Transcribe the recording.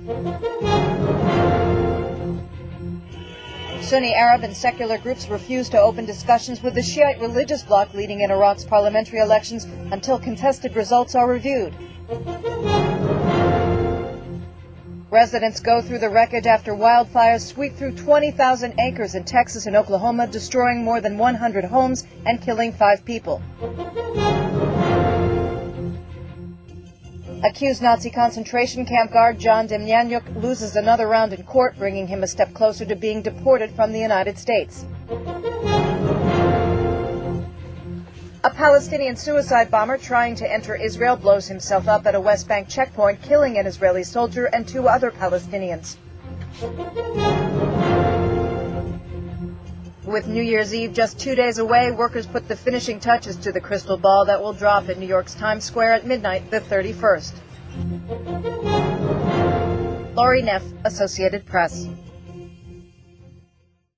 Sunni Arab and secular groups refuse to open discussions with the Shiite religious bloc leading in Iraq's parliamentary elections until contested results are reviewed. Residents go through the wreckage after wildfires sweep through 20,000 acres in Texas and Oklahoma, destroying more than 100 homes and killing 5 people. Accused Nazi concentration camp guard John Demjanjuk loses another round in court, bringing him a step closer to being deported from the United States. A Palestinian suicide bomber trying to enter Israel blows himself up at a West Bank checkpoint, killing an Israeli soldier and 2 other Palestinians. With New Year's Eve just 2 days away, workers put the finishing touches to the crystal ball that will drop in New York's Times Square at midnight the 31st. Laurie Neff, Associated Press.